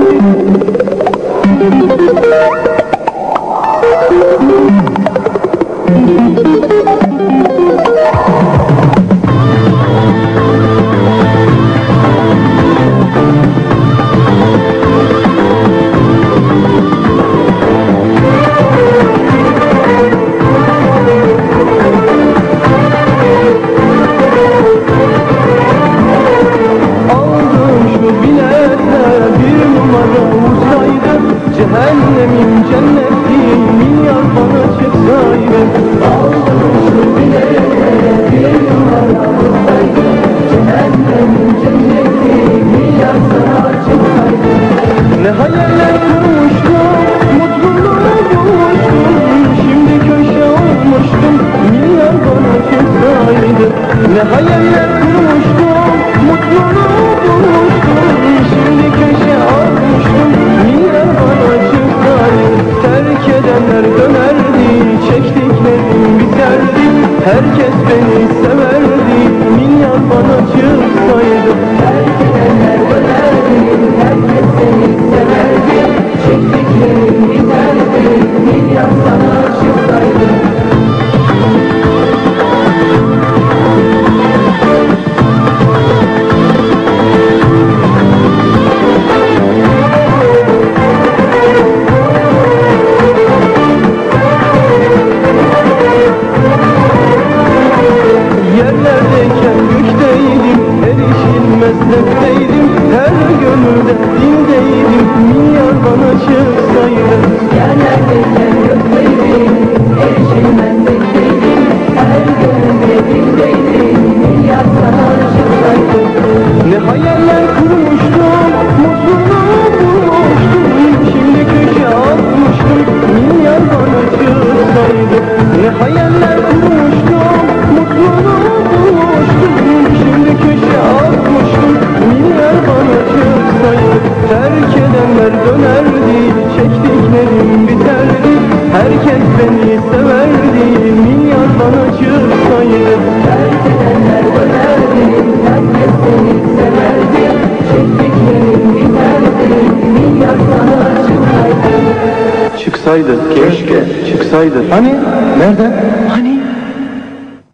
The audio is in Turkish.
Cehennemim cennetim milyar bana çıksaydı. Aldım şu bileğe bir numara vursaydı. Cehennemim cennetim milyar sana çıksaydı. Ne hayaller kurmuştum, mutluluğu bulmuştum. Şimdi köşe olmuştum, milyar bana çıksaydı. Ne hayaller kurmuştum, mutluluğu bulmuştum. Şimdi köşe olmuştum, milyar bana çıksaydı. Terk edenler dönerdi, çektiklerim biterdi. Herkes beni severdi, milyar bana çıksaydı. Terk edenler dönerdi, herkes beni severdi. Çektiklerim biterdi, milyar sana çıksaydı. Yerlerdeyken gökteydim, erişilmez nefsteydim. Her gönülde dildeydim, milyar bana çıksaydı. Yerlerdeyken gökteydim, erişilmez nefsteydim. Her gönülde dildeydim, milyar sana çıksaydı. Ne hayaller kurmuştum, mutluluğu bulmuştum. Şimdi köşe atmıştım, milyar bana çıksaydı. Ne hayaller kurmuştum, mutluluğu bulmuştum. Şimdi köşe atmıştım, milyar bana çıksaydı. Terk edenler dönerdi, çektiklerim biterdi. Herkes beni severdi, milyar bana çıksaydı. Terk edenler dönerdi, herkes beni severdi. Çektiklerim biterdi, milyar sana çıksaydı. Çıksaydı, keşke çıksaydı. Hani? Nerede? Hani?